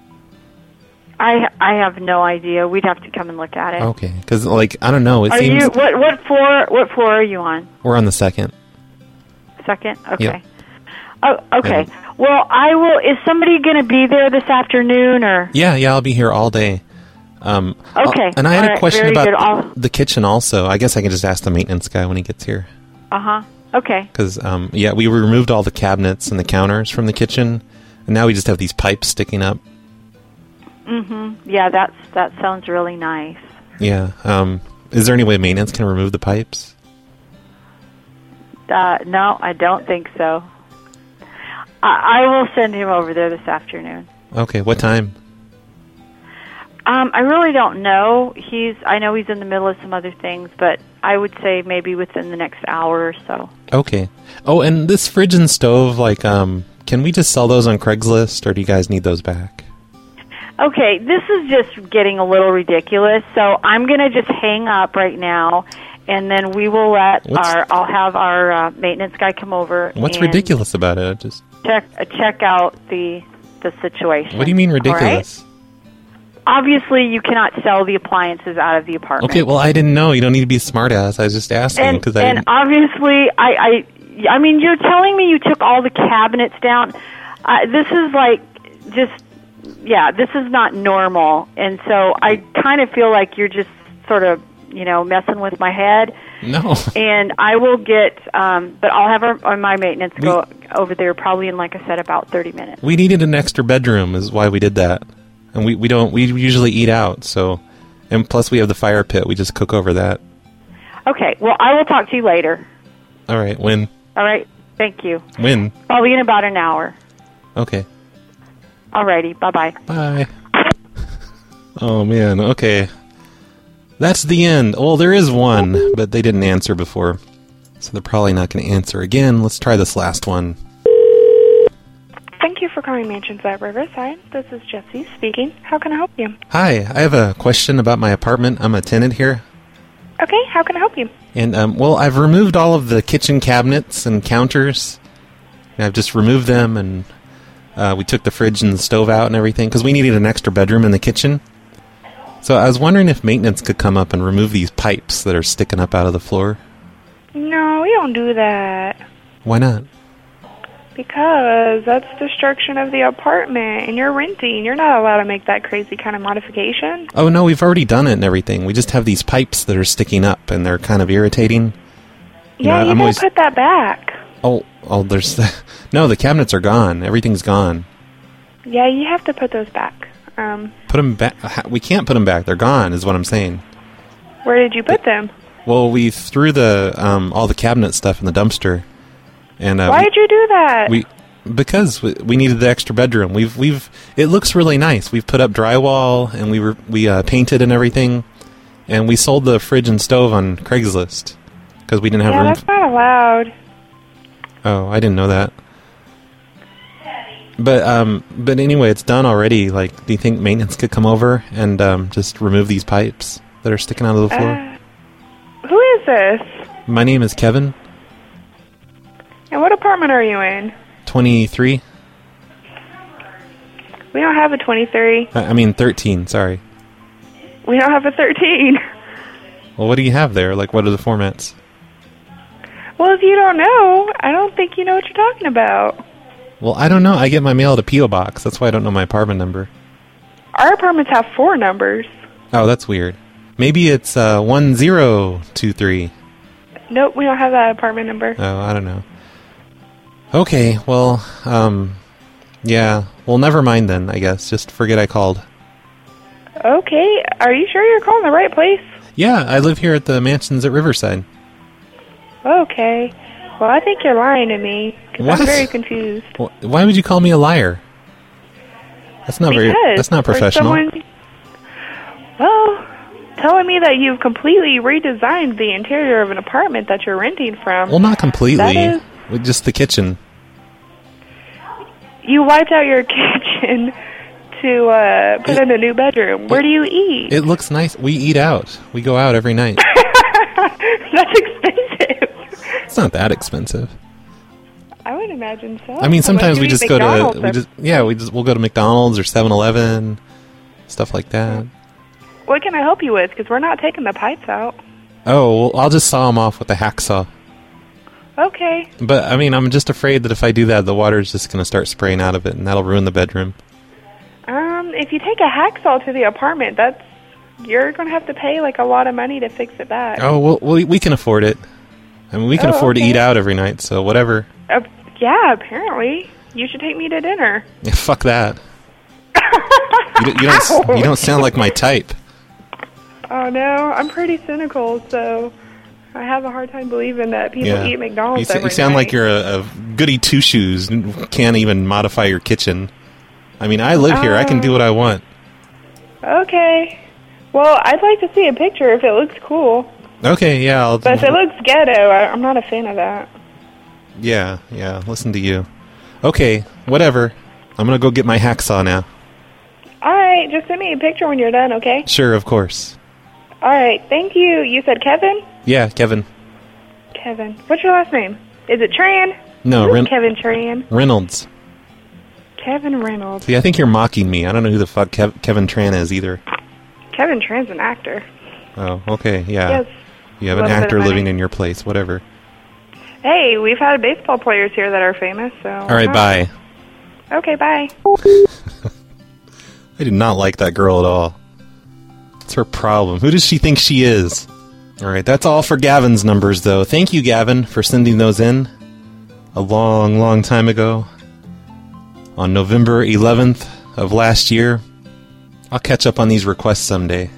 I I have no idea. We'd have to come and look at it. Okay. Because like I don't know. It Are seems you what what floor what floor are you on? we're on the second. Second. Okay. Yep. Oh, okay. Well, I will. Is somebody going to be there this afternoon or? Yeah, yeah, I'll be here all day. Um, Okay. I'll- and I had All a right, question very about good. I'll- the kitchen also. I guess I can just ask the maintenance guy when he gets here. Uh huh. Okay. Because, um, yeah, we removed all the cabinets and the counters from the kitchen, and now we just have these pipes sticking up. Mhm. Yeah, that's that sounds really nice. Yeah. Um, is there any way maintenance can remove the pipes? Uh, no, I don't think so. I, I will send him over there this afternoon. Okay, what time? Um, I really don't know. He's. I know he's in the middle of some other things, but I would say maybe within the next hour or so. Okay. Oh, and this fridge and stove, like, um, can we just sell those on Craigslist, or do you guys need those back? Okay, this is just getting a little ridiculous, so I'm going to just hang up right now, and then we will let What's- our, I'll have our uh, maintenance guy come over. What's and ridiculous about it? I just. Check, uh, check out the, the situation. What do you mean all right? ridiculous? Obviously, you cannot sell the appliances out of the apartment. Okay, well, I didn't know. You don't need to be a smartass. I was just asking and, because I and didn't. obviously, I, I, I mean, you're telling me you took all the cabinets down. Uh, this is like just, yeah, this is not normal, and so I kind of feel like you're just sort of, you know, messing with my head. No. And I will get, um, but I'll have our, my maintenance go over there probably in, like I said, about thirty minutes. We needed an extra bedroom, is why we did that. And we, we don't, we usually eat out, so. And plus, we have the fire pit. We just cook over that. Okay, well, I will talk to you later. All right, when? All right, thank you. When? Probably in about an hour. Okay. Alrighty, bye-bye. Bye. Oh, man, okay. That's the end. Well, there is one, but they didn't answer before. So they're probably not going to answer again. Let's try this last one. Thank you for calling Mansions at Riverside. This is Jessie speaking. How can I help you? Hi, I have a question about my apartment. I'm a tenant here. Okay, how can I help you? And, um, well, I've removed all of the kitchen cabinets and counters. And I've just removed them, and uh, we took the fridge and the stove out and everything, because we needed an extra bedroom in the kitchen. So I was wondering if maintenance could come up and remove these pipes that are sticking up out of the floor. No, we don't do that. Why not? Because that's destruction of the apartment, and you're renting. You're not allowed to make that crazy kind of modification. Oh, no, we've already done it and everything. We just have these pipes that are sticking up, and they're kind of irritating. You yeah, know, you I'm gotta always... put that back. Oh, oh, there's... No, the cabinets are gone. Everything's gone. Yeah, you have to put those back. Um, Put them back. We can't put them back. They're gone, is what I'm saying. Where did you put them? Well, we threw the um, all the cabinet stuff in the dumpster. And uh, Why we, did you do that? We because we, we needed the extra bedroom. We've we've it looks really nice. We've put up drywall and we were we uh, painted and everything, and we sold the fridge and stove on Craigslist because we didn't have yeah, room. that's not allowed. Oh, I didn't know that. But um, but anyway, it's done already. Like, do you think maintenance could come over and um, just remove these pipes that are sticking out of the floor? Uh, who is this? My name is Kevin. And what apartment are you in? twenty-three. We don't have a twenty-three. I I mean thirteen. Sorry. We don't have a thirteen. Well, what do you have there? Like, what are the formats? Well, if you don't know, I don't think you know what you're talking about. Well, I don't know. I get my mail at a P O box. That's why I don't know my apartment number. Our apartments have four numbers. Oh, that's weird. Maybe it's uh, one zero two three. Nope, we don't have that apartment number. Oh, I don't know. Okay, well, um, yeah. Well, never mind then, I guess. Just forget I called. Okay, are you sure you're calling the right place? Yeah, I live here at the mansions at Riverside. Okay. Well, I think you're lying to me, because What? I'm very confused. Well, why would you call me a liar? That's not very. Because That's not for professional. someone- well, telling me that you've completely redesigned the interior of an apartment that you're renting from. Well, not completely. That is, With just the kitchen. you wiped out your kitchen to uh, put It- in a new bedroom. Where do you eat? It looks nice. We eat out. We go out every night. That's expensive. It's not that expensive. I would imagine so. I mean, sometimes Unless we you just eat go to McDonald's we or- just yeah we just we'll go to McDonald's or seven eleven, stuff like that. What can I help you with? Because we're not taking the pipes out. Oh, well, I'll just saw them off with a hacksaw. Okay. But I mean, I'm just afraid that if I do that, the water's just going to start spraying out of it, and that'll ruin the bedroom. Um, if you take a hacksaw to the apartment, that's you're going to have to pay like a lot of money to fix it back. Oh, well, we we can afford it. I mean, we can Oh, afford okay. to eat out every night, so whatever. Uh, yeah, apparently. You should take me to dinner. Yeah, fuck that. you, don't- you don't you don't sound like my type. Oh no, I'm pretty cynical, so I have a hard time believing that people Yeah. eat McDonald's You, sa- every you sound night. like you're a, a goody two shoes. Can't even modify your kitchen. I mean, I live here. I can do what I want. Okay. Well, I'd like to see a picture if it looks cool. Okay, yeah, I'll. But if it looks ghetto, I, I'm not a fan of that. Yeah, yeah. Listen to you. Okay, whatever. I'm gonna go get my hacksaw now. All right, just send me a picture when you're done, okay? Sure, of course. All right, thank you. You said Kevin? Yeah, Kevin. Kevin. What's your last name? Is it Tran? No, Who's Ren- Kevin Tran. Reynolds. Kevin Reynolds. See, I think you're mocking me. I don't know who the fuck Kev- Kevin Tran is either. Kevin Tran's an actor. Oh, okay, yeah. Yes. You have an Little bit actor of money. living in your place. Whatever. Hey, we've had baseball players here that are famous, so... All right, bye. Okay, bye. I do not like that girl at all. What's her problem? Who does she think she is? Alright, that's all for Gavin's numbers, though. Thank you, Gavin, for sending those in. A long, long time ago. On November eleventh of last year. I'll catch up on these requests someday.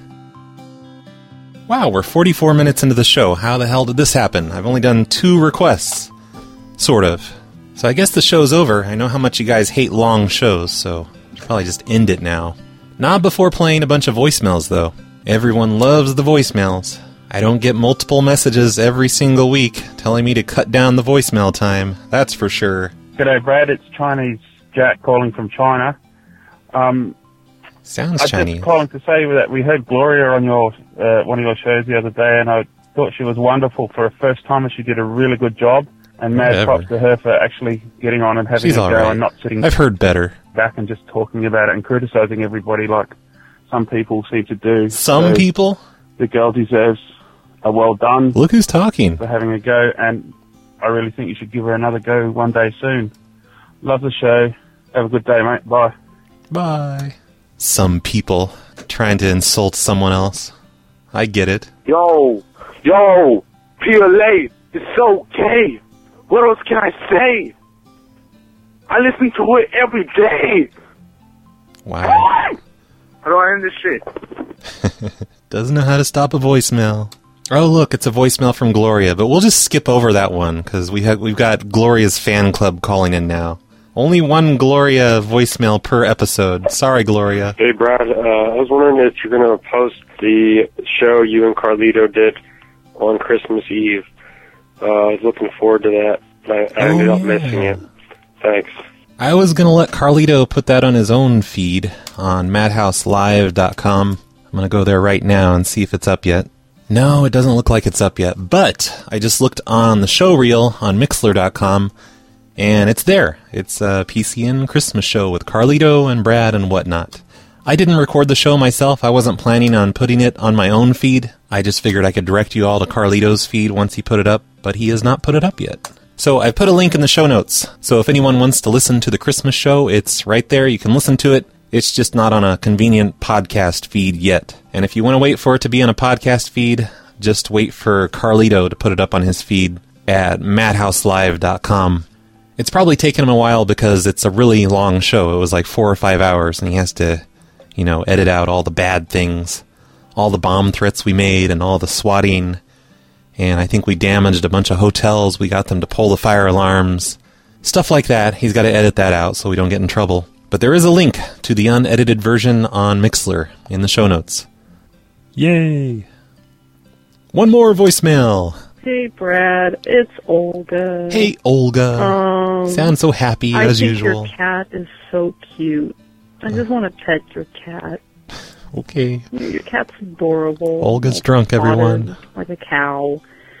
Wow, we're forty-four minutes into the show. How the hell did this happen? I've only done two requests. Sort of. So I guess the show's over. I know how much you guys hate long shows, so I should probably just end it now. Not before playing a bunch of voicemails, though. Everyone loves the voicemails. I don't get multiple messages every single week telling me to cut down the voicemail time. That's for sure. G'day, Brad. It's Chinese Jack calling from China. Um, Sounds I'm Chinese. just calling to say that we heard Gloria on your uh, one of your shows the other day, and I thought she was wonderful for a first timer. She did a really good job, and mad Whatever. props to her for actually getting on and having She's a go all right. and not sitting I've heard better. back and just talking about it and criticizing everybody like some people seem to do. Some So people? The girl deserves a well done. Look who's talking. For having a go, and I really think you should give her another go one day soon. Love the show. Have a good day, mate. Bye. Bye. Some people trying to insult someone else. I get it. Yo, yo, P L A, it's so gay. What else can I say? I listen to it every day. Wow. How do I end this shit? Doesn't know how to stop a voicemail. Oh, look, it's a voicemail from Gloria, but we'll just skip over that one, because we have, we've got Gloria's fan club calling in now. Only one Gloria voicemail per episode. Sorry, Gloria. Hey, Brad. Uh, I was wondering if you're going to post the show you and Carlito did on Christmas Eve. Uh, I was looking forward to that. I, I ended oh, up missing it. Thanks. I was going to let Carlito put that on his own feed on madhouse live dot com. I'm going to go there right now and see if it's up yet. No, it doesn't look like it's up yet, but I just looked on the show reel on mixler dot com, and it's there. It's a P C N Christmas show with Carlito and Brad and whatnot. I didn't record the show myself. I wasn't planning on putting it on my own feed. I just figured I could direct you all to Carlito's feed once he put it up, but he has not put it up yet. So I put a link in the show notes. So if anyone wants to listen to the Christmas show, it's right there. You can listen to it. It's just not on a convenient podcast feed yet. And if you want to wait for it to be on a podcast feed, just wait for Carlito to put it up on his feed at madhouse live dot com. It's probably taken him a while because it's a really long show. It was like four or five hours, and he has to, you know, edit out all the bad things, all the bomb threats we made, and all the swatting. And I think we damaged a bunch of hotels. We got them to pull the fire alarms. Stuff like that. He's got to edit that out so we don't get in trouble. But there is a link to the unedited version on Mixler in the show notes. Yay! One more voicemail. Hey, Brad. It's Olga. Hey, Olga. Um, Sound so happy I as think usual. Your cat is so cute. I just want to pet your cat. Okay. Your cat's adorable. Olga's like drunk, everyone. spotted, like a cow.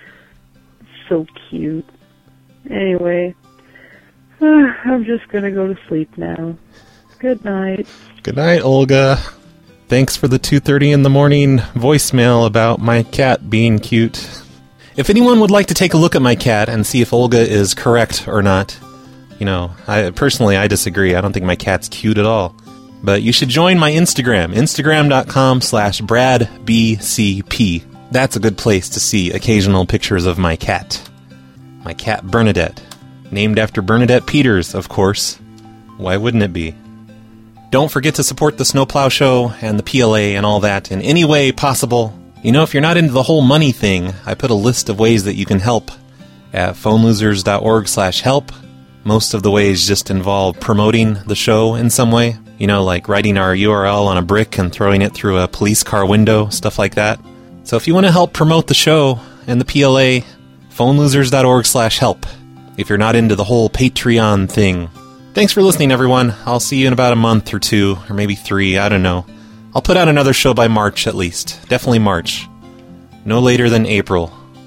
So cute. Anyway, uh, I'm just going to go to sleep now. Good night. Good night, Olga. Thanks for the two thirty in the morning voicemail about my cat being cute. If anyone would like to take a look at my cat and see if Olga is correct or not, you know, I personally, I disagree. I don't think my cat's cute at all. But you should join my Instagram, instagram.com slash bradbcp. That's a good place to see occasional pictures of my cat. My cat Bernadette. Named after Bernadette Peters, of course. Why wouldn't it be? Don't forget to support the Snowplow Show and the P L A and all that in any way possible. You know, if you're not into the whole money thing, I put a list of ways that you can help at phonelosers.org slash help. Most of the ways just involve promoting the show in some way. You know, like writing our U R L on a brick and throwing it through a police car window, stuff like that. So if you want to help promote the show and the P L A, phonelosers.org slash help. If you're not into the whole Patreon thing. Thanks for listening, everyone. I'll see you in about a month or two, or maybe three, I don't know. I'll put out another show by March, at least. Definitely March. No later than April.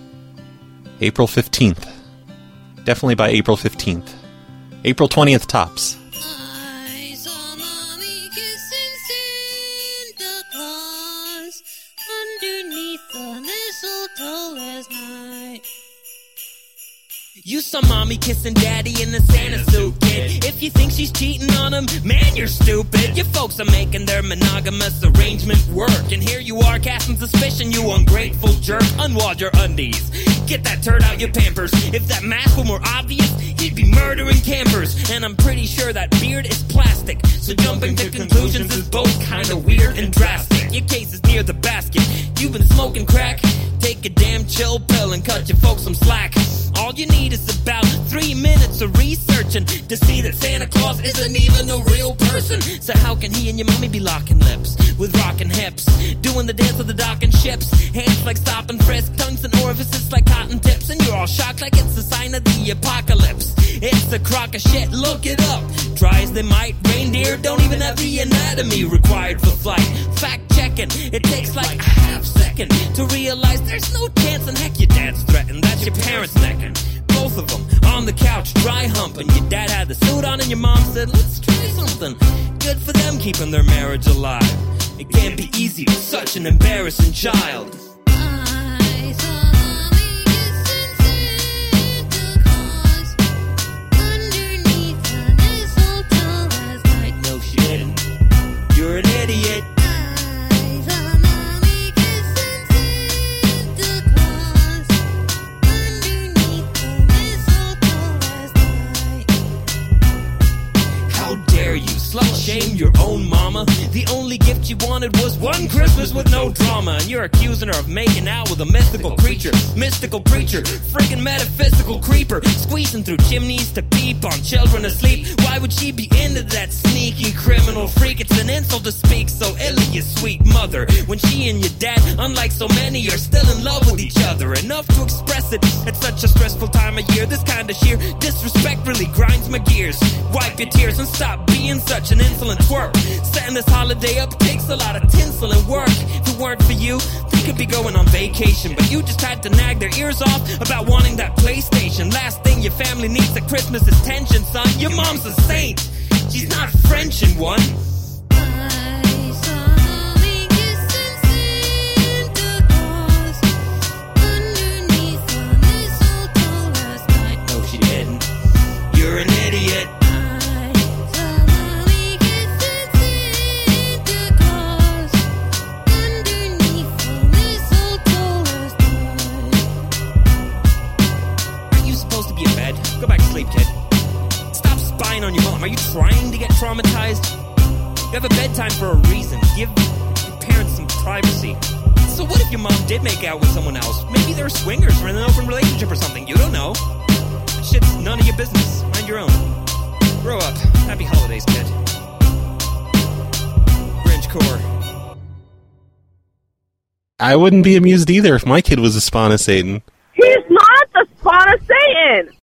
April fifteenth. Definitely by April fifteenth. April twentieth tops. You saw mommy kissing daddy in the Santa suit, kid. If you think she's cheating on him, man, you're stupid. Your folks are making their monogamous arrangement work. And here you are casting suspicion, you ungrateful jerk. Unwad your undies. Get that turd out your pampers. If that mask were more obvious, he'd be murdering campers. And I'm pretty sure that beard is plastic. So jumping to conclusions is both kinda weird and drastic. Your case is near the basket. You've been smoking crack? Take a damn chill pill and cut your folks some slack. All you need is about three minutes of researching to see that Santa Claus isn't even a real person. So how can he and your mommy be locking lips with rocking hips, doing the dance of the docking ships, hands like stop and frisk, tongues and orifices like cotton tips, and you're all shocked like it's a sign of the apocalypse. It's a crock of shit, look it up. Try as they might, reindeer don't even have the anatomy required for flight. Fact checking, it takes like a half second to realize there's no chance, and heck, your dad's threatened, that's your parents necking. Both of them on the couch, dry humping. Your dad had the suit on and your mom said, let's try something. Good for them keeping their marriage alive. It can't be easy with such an embarrassing child. only gift she wanted was one Christmas with no drama. And you're accusing her of making out with a mythical creature, mystical preacher, freaking metaphysical creeper, squeezing through chimneys to peep on children asleep. Why would she be into that sneaky criminal freak? It's an insult to speak so ill of your sweet mother, when she and your dad, unlike so many, are still in love with each other. Enough to express it at such a stressful time of year. This kind of sheer disrespect really grinds my gears. Wipe your tears and stop being such an insolent twerp. Setting this holiday up takes a lot of tinsel and work. If it weren't for you, they could be going on vacation, but you just had to nag their ears off about wanting that PlayStation. Last thing your family needs at Christmas is tension, son. Your mom's a saint, she's not French in one. No, she didn't. You're an idiot. Go back to sleep, kid. Stop spying on your mom. Are you trying to get traumatized? You have a bedtime for a reason. Give your parents some privacy. So what if your mom did make out with someone else? Maybe they're swingers or in an open relationship or something. You don't know. Shit's none of your business. Mind your own. Grow up. Happy holidays, kid. Grinch core. I wouldn't be amused either if my kid was a spawn of Satan. He's not the spawn of Satan!